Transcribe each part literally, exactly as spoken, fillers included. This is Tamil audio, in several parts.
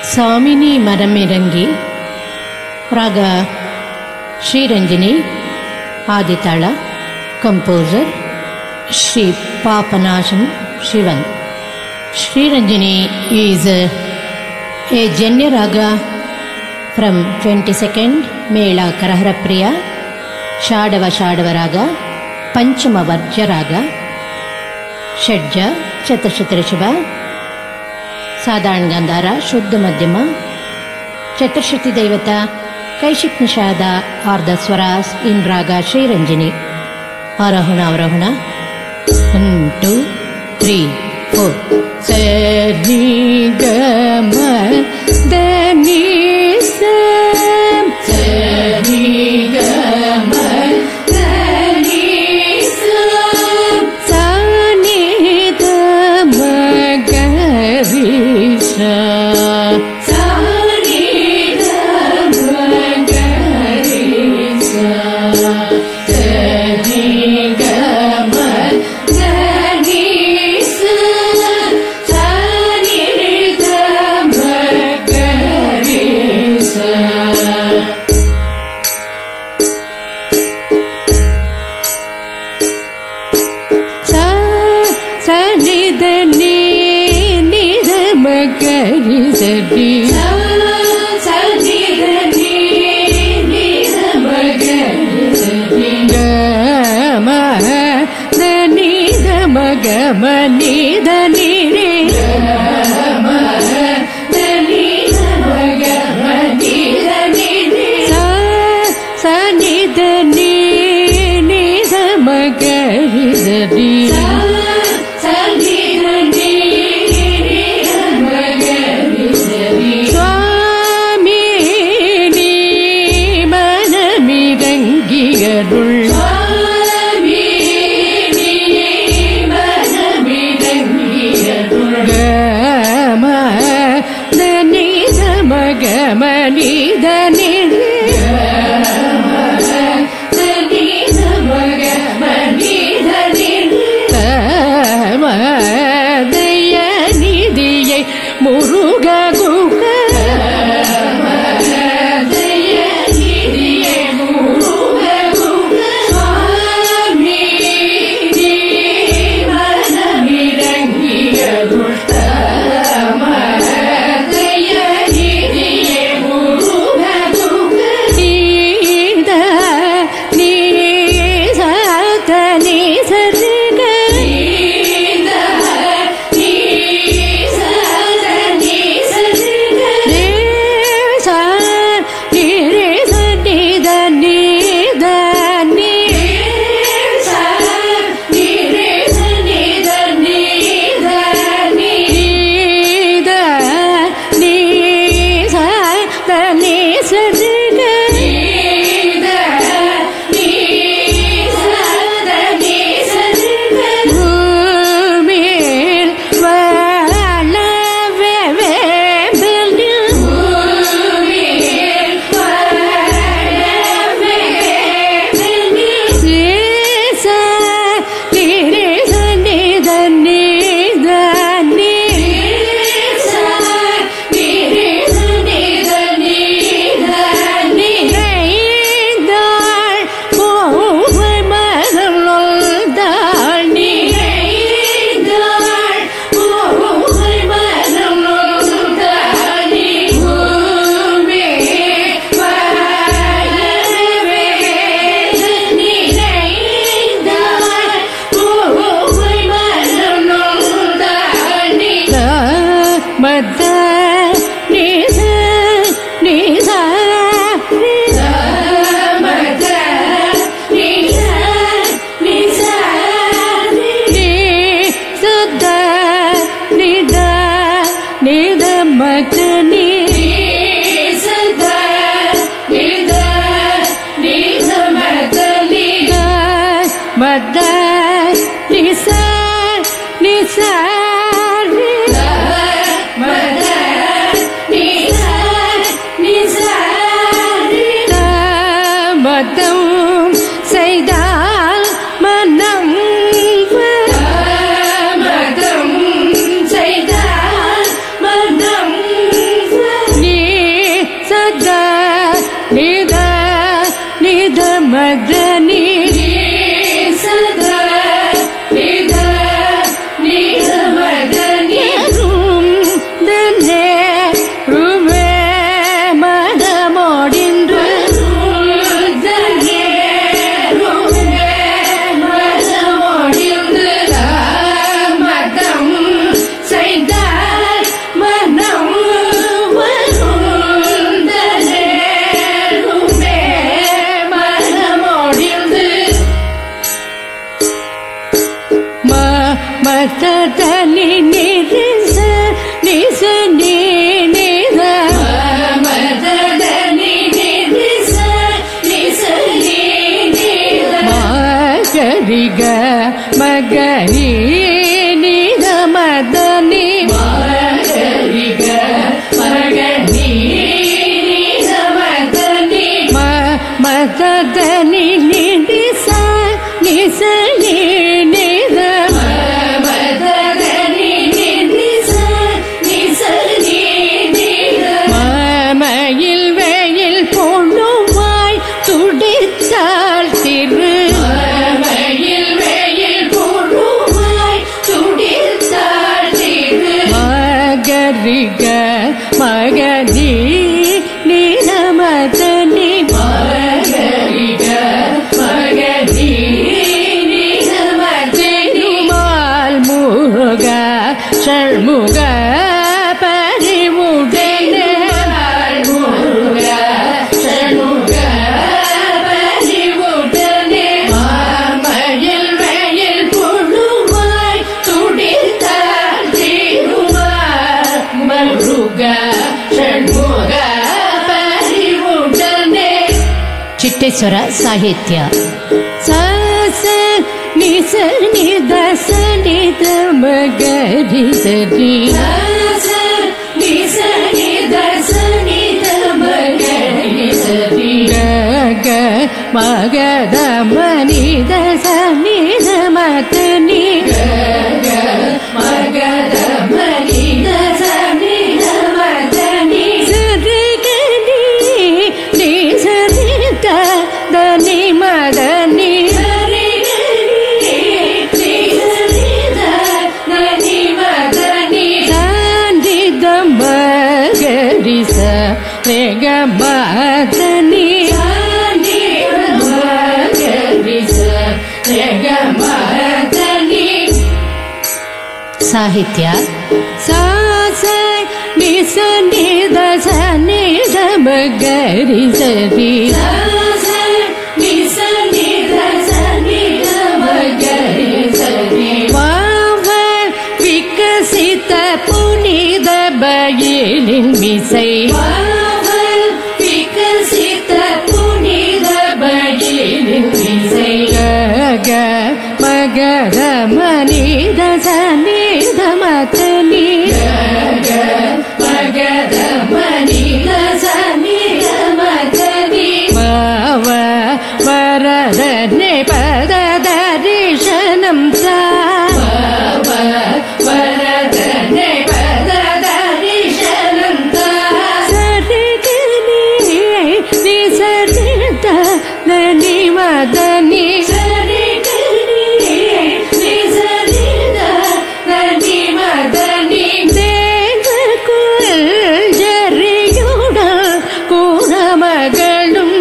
சாமினி மரமிறங்கி ராக Sriranjani ஆதித்தாள composer Shri Papanasam Shivan. Sriranjani is a, a Janya Raga from twenty-second Mela Karahara Priya, Shadava Shadava Raga, Panchama Varja Raga, Shadja, Chaturshati Sadharan Gandhara, Shuddha Madhyama, Chaturshati Devata, Kaishik Nishada are the Swaras in Raga Sriranjani. Arahuna Arahuna. One, two, three, four. Sari Gama Dani Sam. Sari Gama Dani Sam. Sani Dama Garisha. Sani Dama Garisha. Sari Gama Dani Sam. Sani Dama Garisha. Sani Dani Nidama Garisha. Sani Dani Nidama Garisha. Gama Dani Dama Gama Nidani Re. Gama Dani Dama Gama Nidani Re. Sani Dani Nidama Garisha. Sani Dani Nidama Garisha. Swami ni manamirangi arul. Swami ni manamirangi arul. Gama Dani Dama Gama Nidani Re. Gama Dani Dama Gama Nidani Re. Gama Daya Nidiyai Muruga Guga. Gama Daya Nidiyai Muruga Guga. Swami ni manamirangi arul. Gama Daya Nidiyai Muruga Guga. Nida ni sata ni sarga. Nida ni sata ni sarga. Re sa ni re sa ni da ni da ni. Re sa ni re sa ni da ni da ni. Ni da ni sa da ni sarga. Ni da ni sa da ni sarga. Bhumil valave vellu. Bhumil valave vellu. Sesa ni re sa ni da ni da ni. Sesa ni re sa ni da ni da ni. Reindal povai maram loldal ni. Reindal povai maram loldal ni. Bhumi valave vellu. Reindal povai maram loldal ni. Madda ni sa ni sa ni sa. Madda ni sa ni sa ni. Ni sada ni da ni da magni. Ni sada ni da ni da magni. Madda ni sa ni sa ni. Madda ni sa ni sa ni. Madam செய்தால் மனம் மதம் செய்தால் மனம் மதனி நிரிச நிச நீ நித மதனி நிரிச நிச நீ நித மகரிக மகரி நித மதனி மகரிக மகரி நித மதனி மதனி நிரிச நிச நீ நித மயில் வெயில் பொண்ணுமாய் துடித்தாள் திரு மயில் வெயில் பொண்ணுமாய் துடித்தாள் திரு மகரிக மகனி நிரமதனி மகரிக மகனி நிரமதனி மால் முருக ஷண்முக பரிவுடனே ಚಿಟ್ಟೇಶ್ವರ ಸಾಹಿತ್ಯ ಸಾಸ ನಿಸ ನಿದ ಸನಿದ ಮಗರಿ ಸರಿ ಸಾಸ ನಿಸ ನಿದ ಸನಿದ ಮಗರಿ ಸರಿ ಗ ಮಗದ ಮನಿದ ಸನಿದ ಮತನಿ ಗ ಮಗದ ಮನಿದ ಸನಿದ ಮತನಿ ಸರಿ ಗನಿ ನಿ ಸರಿ దని మదని సరి ని సరి దని మదని సాంది దమగరి స రేగ మదని సాంది దమగరి స రేగ మదని సాహిత్య సాస నిస నిద సని దమగరి సరి புனித பயிலின் மிசை விகசித்த புனித பயிலின் மிசை க மகத மனித சனித மதனி மகத மனித சனித மதனி மவ வரதனே பத தரிசனம் சா வரதனே பத தரிசனம் சா சரி கனி ni சரி தனி மதனி சரி கனி ni சரி தனி மதனி தேவகுல் ஜரியுட குணமகளும்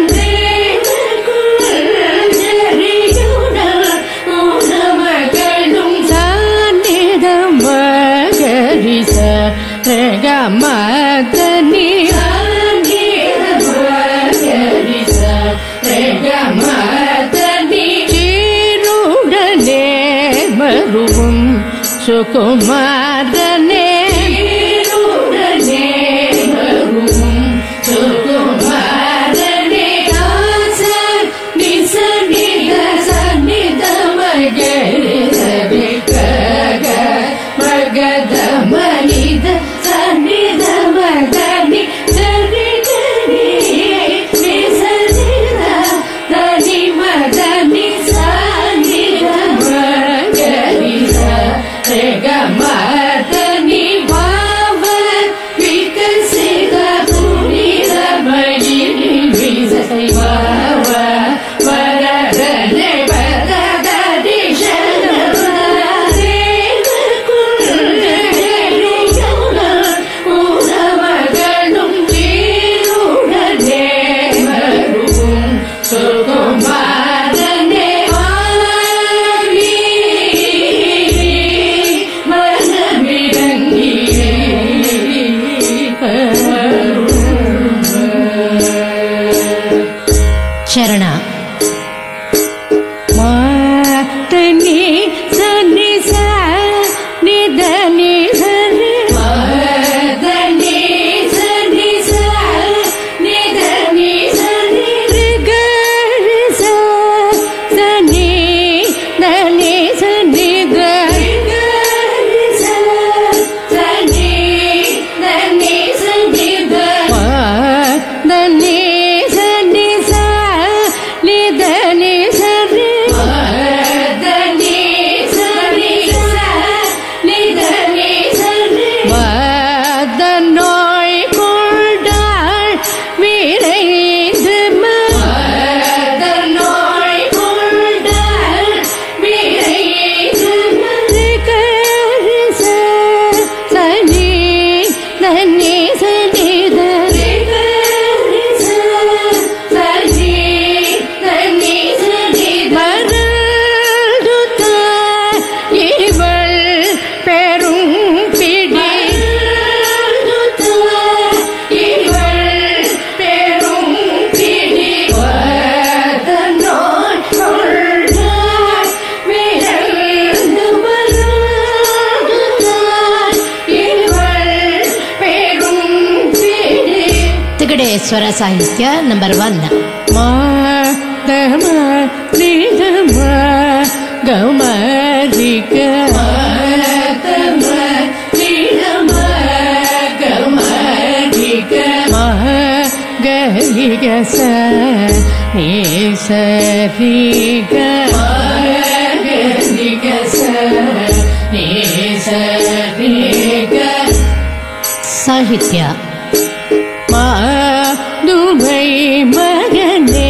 மதனி சீருடனே மருவும் சுகுமாரனே மருவும் சுகுமாரனே நிச நித சன்னித மகரி சரி க மகத மனித சன்னித மகனி சரி கனி நி சரி தனி மதனி சன்னித மகரி ச க மதனி ಸ್ವರ ಸಾಹಿತ್ಯ ನಂಬರ್ ಒನ್. ಮ ಮ ರಿ ಮ ಗ ಮ ರಿ ಗ ಮ ರಿ ಮ ಗ ಮ ರಿ ಗ ಮ ಗ ರಿ ಗ ಸ ನಿ ಸ ರಿ ಗ ಮ ಗ ರಿ ಗ ಸ ನಿ ಸ ರಿ ಗ. ಸಾಹಿತ್ಯ ಮಾದುಮೈ ಮಗನೇ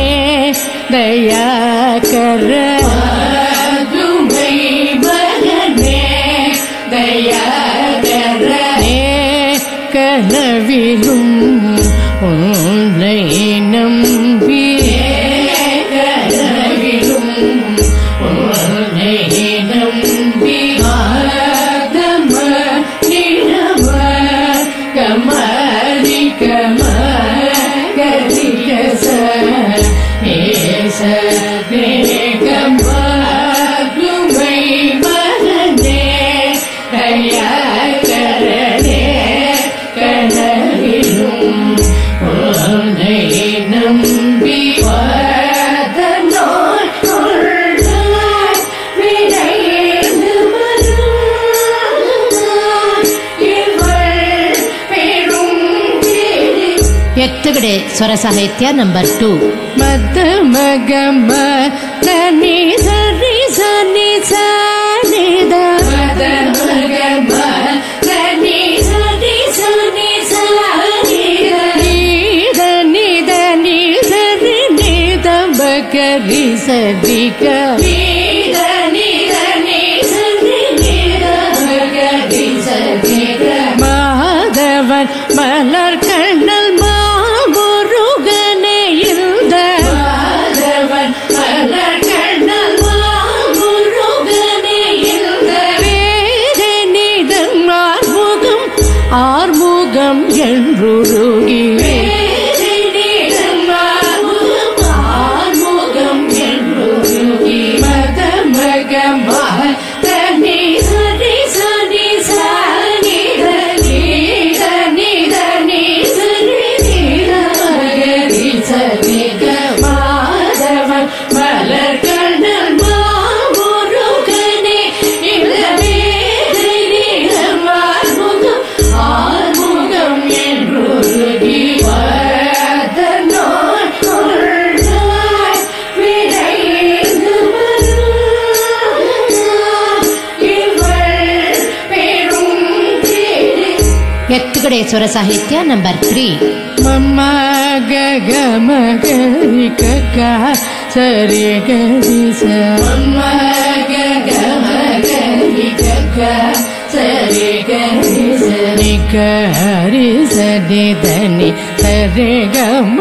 ದಯಾಕರ ಮಾದುಮೈ ಮಗನೇ ದಯಾಕರ ನೇ கனவிலும் உன்னை நம்பி கனவிலும் உன்னை நம்பி ஆதம நிலம கமரி கம கரி கச ஏச கம்புமை மகனே தயாகரனே கனவிலும் உன்னை நம்பி வாதனோய் கொள்ளாய் விரைந்து ಎತ್ತುಗಡೆ ಸ್ವರ ಸಾಹಿತ್ಯ ನಂಬರ್ ಟೂ. ಮದ ಮಗ ಮ ನಿ ಸರಿ ಸನಿ ಸನಿ ದ ಮದ ಮಗ ಮ ನಿ ಸರಿ ಸನಿ ಸನಿ ದ ನಿ ದ ನಿ ಸರಿ ನಿ ದ ಬಕರಿ ಸರಿ ಗ ನಿ ದ ನಿ ದ ನಿ ಸರಿ ನಿ ದ ಬಕರಿ ಸರಿ ಗ மாதவன் மலர் கண்ணல் மாமுருகனே இருந்த மாதவன் மலர் கண்ணல் மாமுருகனே இருந்த வேதனிதன் ஆர்முகம் ஆர்முகம் என்றுருகி வேதனிதன் ஆர்முகம் ஆர்முகம் என்றுருகி மத மக மக தனி சரி சரி சரி மாதவன் மலர் கண்ணல் மாமுருகனே இந்த வேதனிடம் ஆர்முகம் ஆர்முகம் என்றுருகி வாதனோய் கொள்ளாய் விரைந்து இவள் பெரும் திரு. ಎತ್ತುಗಡೆ ಸ್ವರ ಸಾಹಿತ್ಯ ನಂಬರ್ ತ್ರೀ. ಮಮ್ಮ ಗಗ ಮಗರಿ ಕಗ ಸರಿ ಗರಿ ಸ ಮಮ್ಮ ಗಗ ಮಗರಿ ಕಗ ಸರಿ ಗರಿ ಸ ನಿ ಗರಿ ಸ ನಿ ಧನಿ ಸರಿ ಗ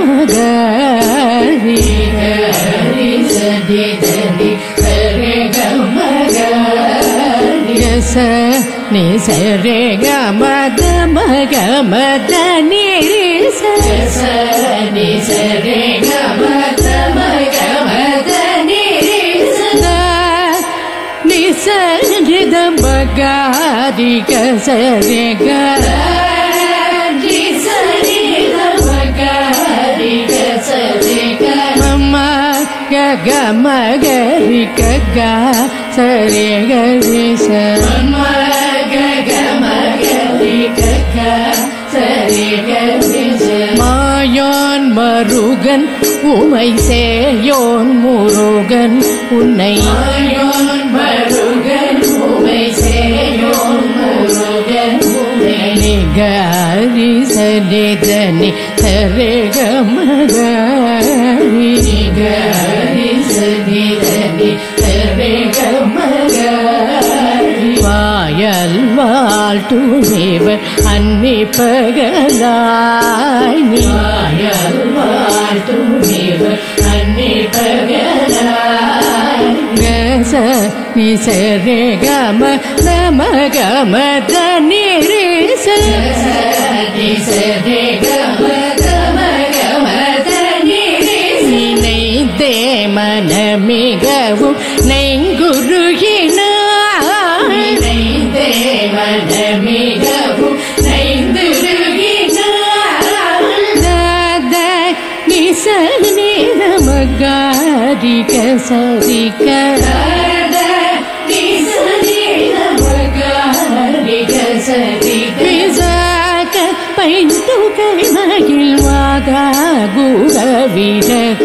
ಮಗರಿ ಗರಿ ಸ ನಿ ಧನಿ ಸರಿ ಗ ಮಗರಿ ಸ ನಿ ಸರಿ ಗ ಮದ ಮಗ ಮದ ನಿ ಸ ನಿ ಸರಿ ಗ ಮದ ಮಗ ಮದ ನಿ ಸ ನಿ ಸರಿ ದ ಮಗ ರಿ ಗ ಸರಿ ಗ ನಿ ಸರಿ ದ ಮಗ ರಿ ಗ ಸರಿ ಗ ಮಮ್ಮ ಗ ಗ ಮಗ ರಿ ಗ ಗ ಸರಿ ಗ ರಿ ಸ ಮಮ್ಮ ಗ ಗ ಮಗ ರಿ ಗ ಗ சரி கரி ச மாயோன் மருகன் உமை சேயோன் முருகன் உன்னை மாயோன் மருகன் உமை சேயோன் முருகன் உன்னை நிகரி சரி தனி சரி க மகரி நிகரி சரி தனி சரி க மகரி வாயல் வாழ்த்துணிவர் அன்னி பகலாய் வாயல் வாழ்த்துணிவர் அன்னி பகலாய் கச நி சரி கம நம கம தனி ரி ச நி சரி கம நம கம தனி ரி நினைத்தே மனமிகவும் நெங்குருகினாய் நினைத்தே மனமிகவும் நைந்துருகினாய் த த சரி க விசாக பைந்துகை மகிழ்வாக குக விரக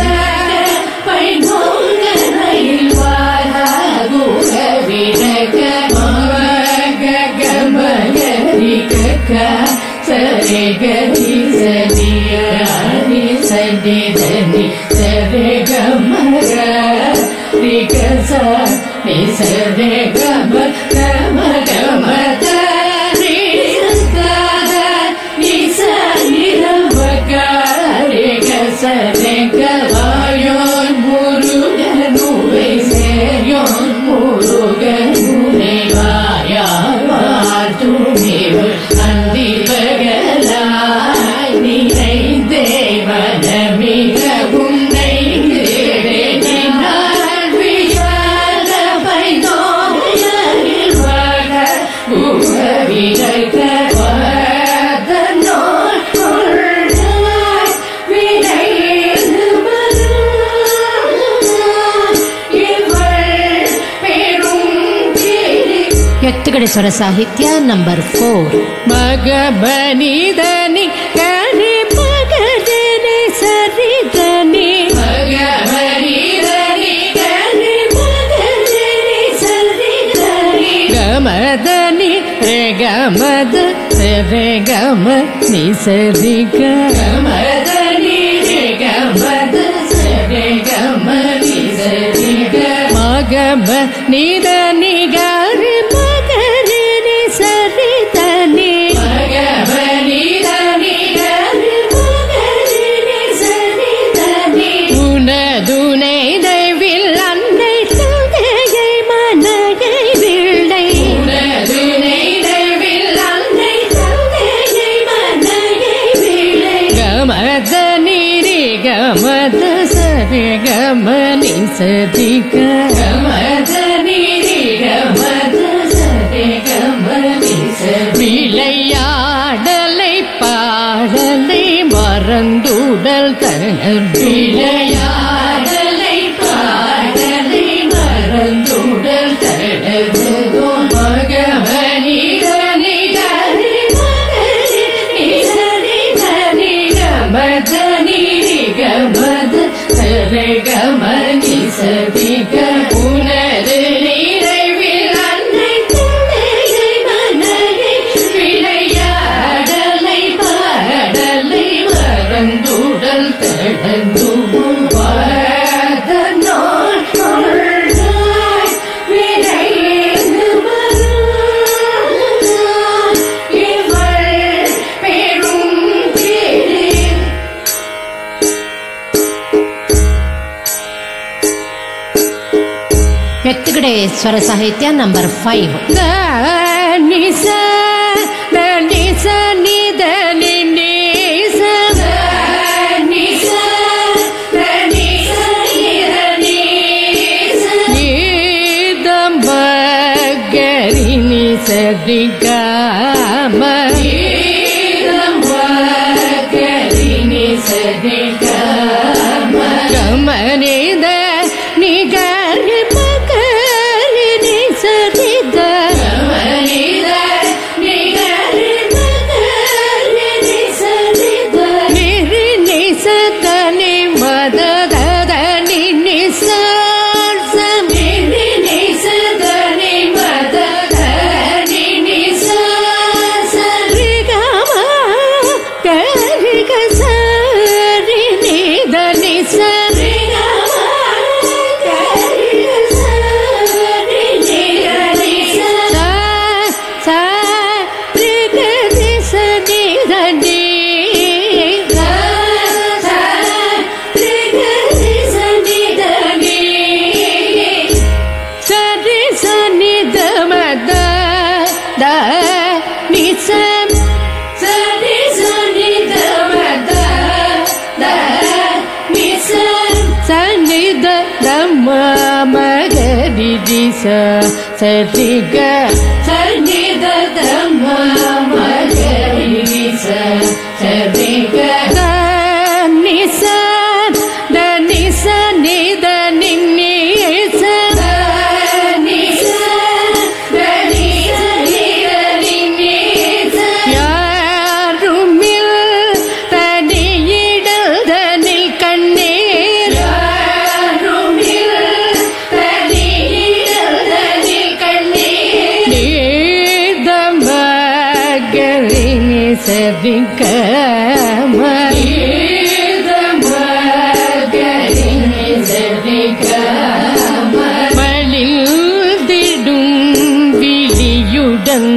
சரே கரி சரி ஹரி சரி தனி சரே கமர ரிக ச நி சரே கம கம கம த ரி க த நி ச நி ர வ க ரிக சரே க வாயோன் முருகனுவை சேயோன் முருகனுனை வாயா வாழ்த்துமிவு அந்தி பகலாய் நினை தேவன மிகவும் நெய்தினால் விஷால பைதோயில் வட உகவிரைக்க வாதனோர் கொள்ளாய் விரைந்து மருள் இவள் பெரும் கிரி. ಎತ್ತುಗಡೆ ಸ್ವರ ಸಾಹಿತ್ಯ ನಂಬರ್ ಫೋರ್. ಮಗಬನಿದನಿ ಕರಿ ಮಗದನಿ ಸರಿದನಿ ಮಗಬನಿದನಿ ಕರಿ ಮಗದನಿ ಸರಿದನಿ ಗಮದನಿ ರೇ ಗಮದ ರೇ ಗಮ ನಿ ಸರಿ ಗಮದನಿ ರೇ ಗಮದ ರೇ ಗಮ ನಿ ಸರಿ ಗ ಮಗಬ ನಿದನಿ ಗರಿ ಗಮದ ಸರಿ ಗಮನಿ ಸರಿ ಗಮದನಿ ಗಮದ ಸರಿ ಗಮನಿ ಸರಿ விளையாடலை பாடலை மறந்துடல் தனர் விளையாடலை பாடலை மறந்துடல் தனது மகமணி தனி தனி மகனி சரி தனி கமதனி கமத சரி கமனி சரி உனது நிறைவில் அன்னை துணையை மனதை விளையாடலை பாடலை மறந்துடல் தடந்து வாதனோர் கொள்ளாய் விரைந்து மருள் இவள் பெரும் கிரி. ಎತ್ತುಗಡೆ ಸ್ವರ ಸಾಹಿತ್ಯ ನಂಬರ್ ಫೈವ್. ದ ನಿ ಸ ದ ನಿ ಸ ನಿ ದ ನಿ ನಿ ಸ ದ ನಿ ಸ ದ ನಿ ಸ ನಿ ದ ನಿ ಸ ನಿ ದ ಮ ಗರಿ ನಿ ಸ ರಿ ಗ ಮ ನಿ ದ ಮ ಗರಿ ನಿ ಸ ರಿ ಗ ಮ ಗ ಮ ನಿ ದ ನಿ ಗ ರಿ ಮ சரி க சரி த த ம ம க ரி ச சரி க த நி ச த நி ச நி த நி சரி கம சரி கம மலிந்திடும் விழியுடன்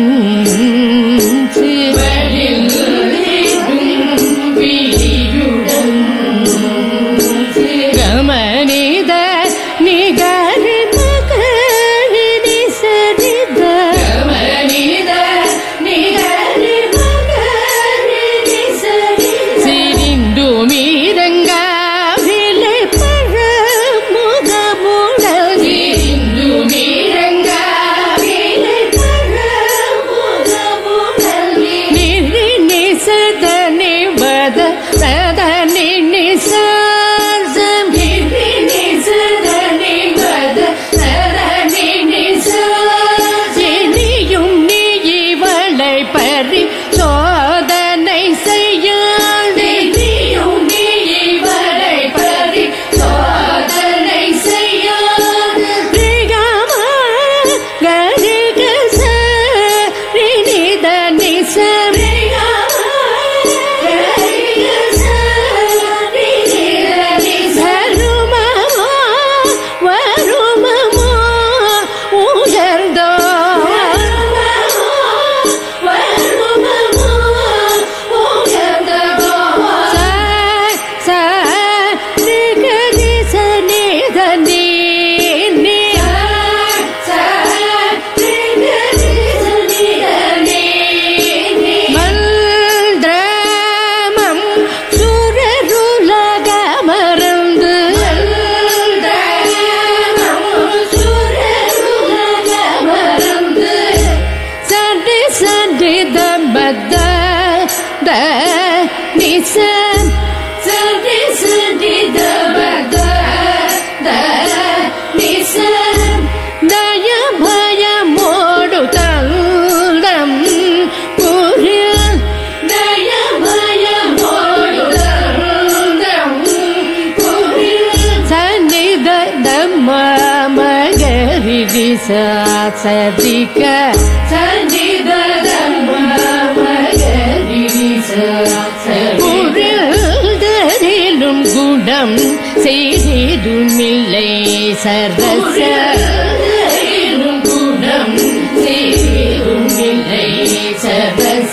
சதிக புரிதலும் குடம் செய்துமில்லை சரச குடம் செய்துமில்லை சரச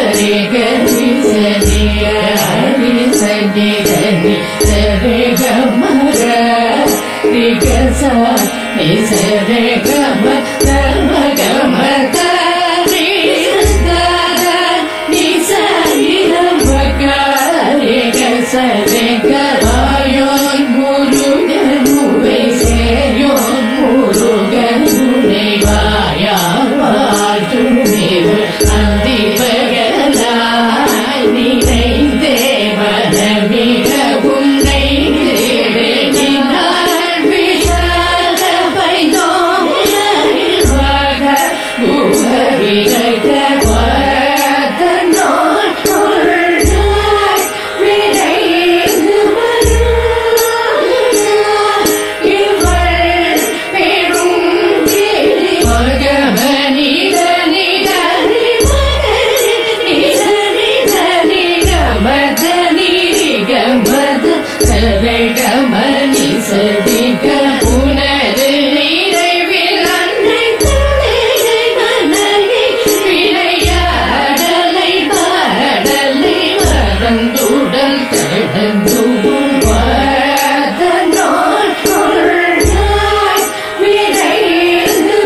சரி கரி சரி ஹரி சரி தனி சரி கமர ரிகச நி சரி கம கம கம கரி சத நி சரி கம ரிகச ரி கவாயோன் முருகனுவை சேயோன் முருகனுனை வாயால் வாழ்த்துமிரு அந்தி பகலாய் நினைந்தே மனமிக உன்னை தேடினாள் விஷால பைதோம் வாக குஹரிக வாதனோர் பொருளாய் விரைந்து வருகிறாள் இவள் பெரும் கிளி மகமனித நிகரி மகரி நிசரி தனி கமத நிரி கமத சரி கமனி சரி கபுனரு நிறைவில் அன்னை தலையை மனதை விளையாடலை பாடலை மறந்துடல் கடந்தும் வாதனோர் பொருளாய் விரைந்து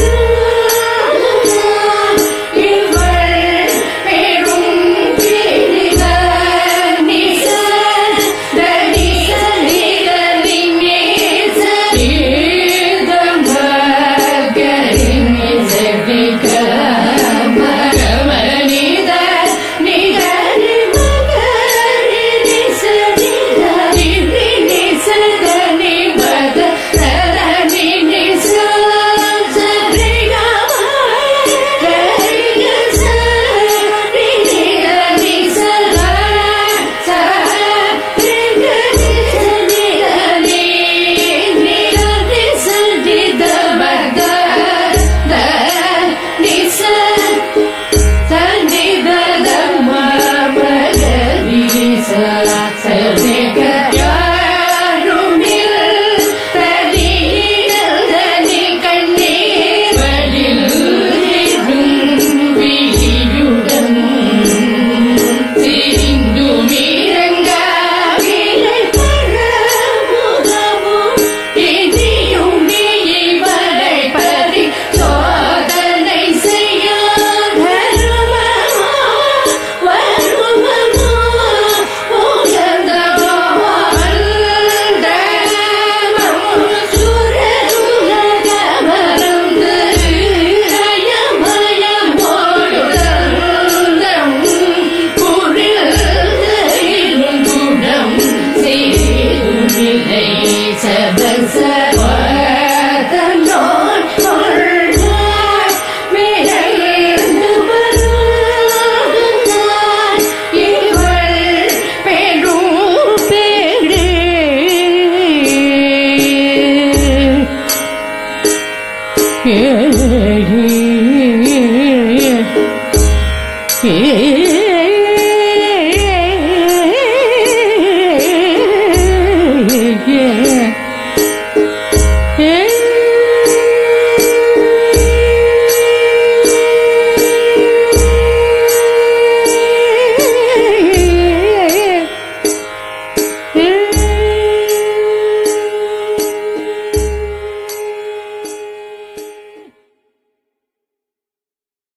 வருகிறாள் இவள் பெரும் கிளிக நிச தனி சரி தனி நேச ஈதம் கரி நிசரி கம கமனித நிகரி மகரி நிசரி தனி நிசதனி பத சதனி நிச சரி கம கரி நிச நிகரி சத சரி கரி சரி நிகரி சரி தபத த நிச சரி தத மகரி நிச சரி கயாருமில் தனி தனி கண்ணீர் வடில் இரும் விழியுடன் சிரிந்து மீரங்கா விலை பரமுகமும் இனியும் நீ இவரை பறி சோதனை செய்ய வருமமோ வருமமோ உயர்ந்தவோ அந்தமம் சுரருலக மறந்து அயமயமோடுதம் புரியும் குணம் செய்துமில்லை சபசவதனோர் பொருளாய் விரைந்து வருகிறாள் இவள் பெரும் பேரு ஏ